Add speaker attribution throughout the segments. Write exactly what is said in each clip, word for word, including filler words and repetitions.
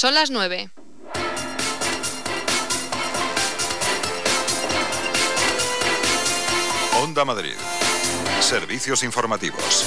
Speaker 1: Son las nueve.
Speaker 2: Onda Madrid. Servicios informativos.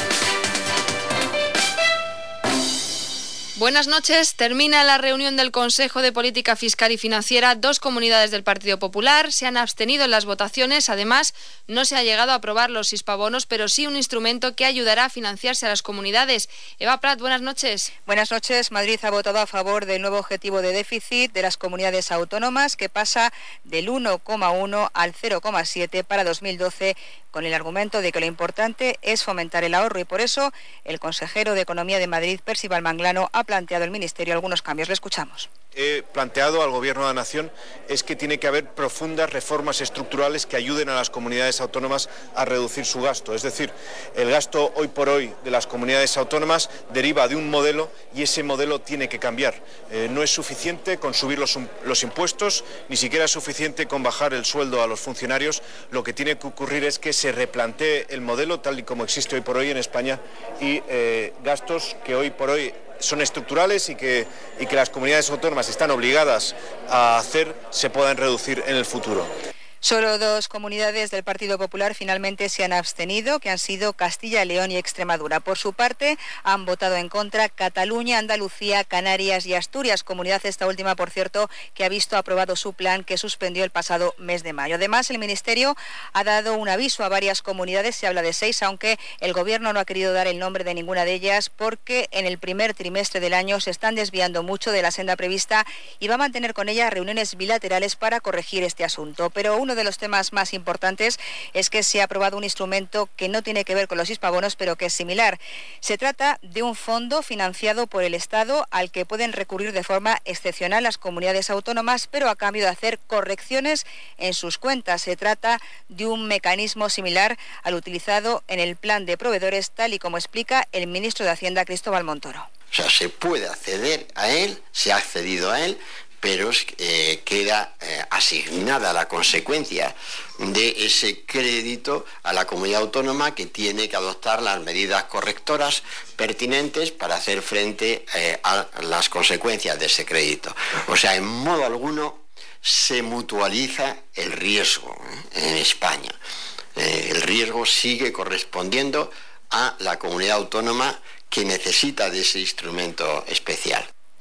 Speaker 1: Buenas noches. Termina la reunión del Consejo de Política Fiscal y Financiera. Dos comunidades del Partido Popular se han abstenido en las votaciones. Además, no se ha llegado a aprobar los sispabonos, pero sí un instrumento que ayudará a financiarse a las comunidades. Eva Prat, buenas noches.
Speaker 3: Buenas noches. Madrid ha votado a favor del nuevo objetivo de déficit de las comunidades autónomas, que pasa del uno coma uno al cero coma siete para dos mil doce, con el argumento de que lo importante es fomentar el ahorro, y por eso el consejero de Economía de Madrid, Percival Manglano, ha planteado al Ministerio algunos cambios. Le escuchamos.
Speaker 4: He planteado al Gobierno de la Nación es que tiene que haber profundas reformas estructurales que ayuden a las comunidades autónomas a reducir su gasto. Es decir, el gasto hoy por hoy de las comunidades autónomas deriva de un modelo y ese modelo tiene que cambiar. Eh, no es suficiente con subir los, los impuestos, ni siquiera es suficiente con bajar el sueldo a los funcionarios. Lo que tiene que ocurrir es que se replantee el modelo tal y como existe hoy por hoy en España y eh, gastos que hoy por hoy son estructurales y que, y que las comunidades autónomas están obligadas a hacer, se puedan reducir en el futuro.
Speaker 3: Solo dos comunidades del Partido Popular finalmente se han abstenido, que han sido Castilla y León y Extremadura. Por su parte, han votado en contra Cataluña, Andalucía, Canarias y Asturias, comunidad esta última, por cierto, que ha visto aprobado su plan que suspendió el pasado mes de mayo. Además, el Ministerio ha dado un aviso a varias comunidades, se habla de seis, aunque el Gobierno no ha querido dar el nombre de ninguna de ellas, porque en el primer trimestre del año se están desviando mucho de la senda prevista y va a mantener con ellas reuniones bilaterales para corregir este asunto. Pero uno de los temas más importantes es que se ha aprobado un instrumento que no tiene que ver con los sispabonos, pero que es similar. Se trata de un fondo financiado por el Estado al que pueden recurrir de forma excepcional las comunidades autónomas, pero a cambio de hacer correcciones en sus cuentas. Se trata de un mecanismo similar al utilizado en el plan de proveedores, tal y como explica el ministro de Hacienda, Cristóbal Montoro.
Speaker 5: O sea, se puede acceder a él, se ha accedido a él, pero eh, queda eh, asignada la consecuencia de ese crédito a la comunidad autónoma, que tiene que adoptar las medidas correctoras pertinentes para hacer frente eh, a las consecuencias de ese crédito. O sea, en modo alguno se mutualiza el riesgo eh, en España. Eh, el riesgo sigue correspondiendo a la comunidad autónoma que necesita de ese instrumento especial.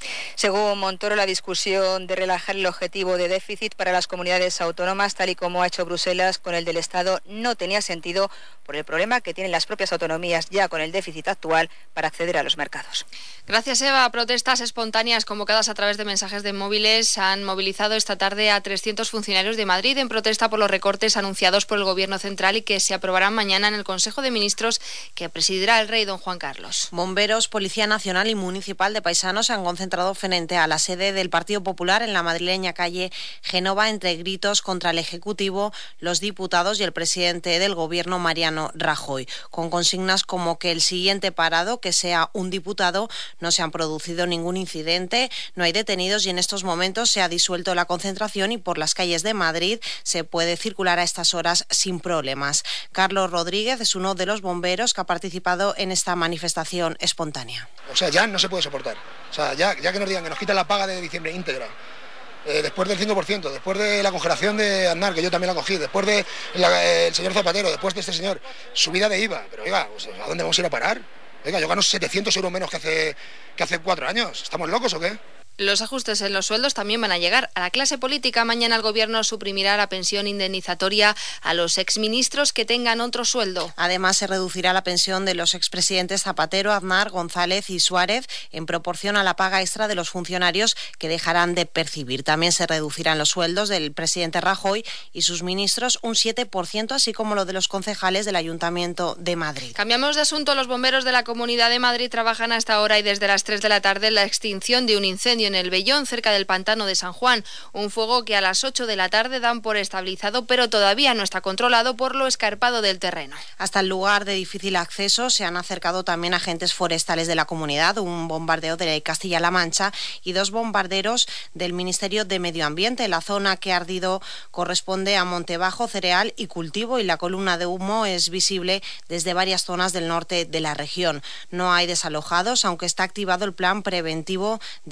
Speaker 3: Según Montoro, la discusión de relajar el objetivo de déficit para las comunidades autónomas, tal y como ha hecho Bruselas con el del Estado, no tenía sentido por el problema que tienen las propias autonomías ya con el déficit actual para acceder a los mercados.
Speaker 1: Gracias, Eva. Protestas espontáneas convocadas a través de mensajes de móviles han movilizado esta tarde a trescientos funcionarios de Madrid en protesta por los recortes anunciados por el Gobierno central y que se aprobarán mañana en el Consejo de Ministros que presidirá el rey don Juan Carlos.
Speaker 6: Bomberos, Policía Nacional y Municipal de Paisanos se han concentrado frente a la sede del Partido Popular en la madrileña calle Génova, entre gritos contra el Ejecutivo, los diputados y el presidente del Gobierno, Mariano Rajoy, con consignas como que el siguiente parado, que sea un diputado. No se han producido ningún incidente, no hay detenidos y en estos momentos se ha disuelto la concentración y por las calles de Madrid se puede circular a estas horas sin problemas. Carlos Rodríguez es uno de los bomberos que ha participado en esta manifestación espontánea.
Speaker 7: O sea, ya no se puede soportar. O sea, ya, ya que nos digan que nos quitan la paga de diciembre íntegra, eh, después del cinco por ciento, después de la congelación de Aznar, que yo también la cogí, después del de señor Zapatero, después de este señor, subida de I V A. Pero oiga, pues, ¿a dónde vamos a ir a parar? Oiga, yo gano setecientos euros menos que hace, que hace cuatro años. ¿Estamos locos o qué?
Speaker 1: Los ajustes en los sueldos también van a llegar a la clase política. Mañana el Gobierno suprimirá la pensión indemnizatoria a los exministros que tengan otro sueldo.
Speaker 6: Además, se reducirá la pensión de los expresidentes Zapatero, Aznar, González y Suárez en proporción a la paga extra de los funcionarios que dejarán de percibir. También se reducirán los sueldos del presidente Rajoy y sus ministros un siete por ciento, así como lo de los concejales del Ayuntamiento de Madrid.
Speaker 1: Cambiamos de asunto. Los bomberos de la Comunidad de Madrid trabajan hasta ahora y desde las tres de la tarde en la extinción de un incendio en el Vellón, cerca del pantano de San Juan. Un fuego que a las ocho de la tarde dan por estabilizado, pero todavía no está controlado por lo escarpado del terreno.
Speaker 6: Hasta el lugar de difícil acceso se han acercado también agentes forestales de la comunidad, un bombardeo de Castilla-La Mancha y dos bombarderos del Ministerio de Medio Ambiente. La zona que ha ardido corresponde a Montebajo, Cereal y Cultivo, y la columna de humo es visible desde varias zonas del norte de la región. No hay desalojados, aunque está activado el plan preventivo de evacuación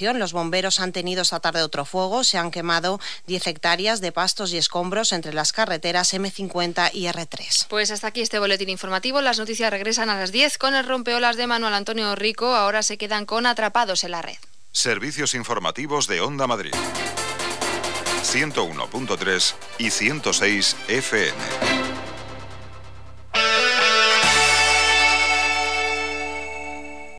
Speaker 6: evacuación. Los bomberos han tenido esta tarde otro fuego. Se han quemado diez hectáreas de pastos y escombros entre las carreteras eme cincuenta y erre tres.
Speaker 1: Pues hasta aquí este boletín informativo. Las noticias regresan a las diez con el rompeolas de Manuel Antonio Rico. Ahora se quedan con Atrapados en la Red.
Speaker 2: Servicios informativos de Onda Madrid. ciento uno punto tres y ciento seis efe eme.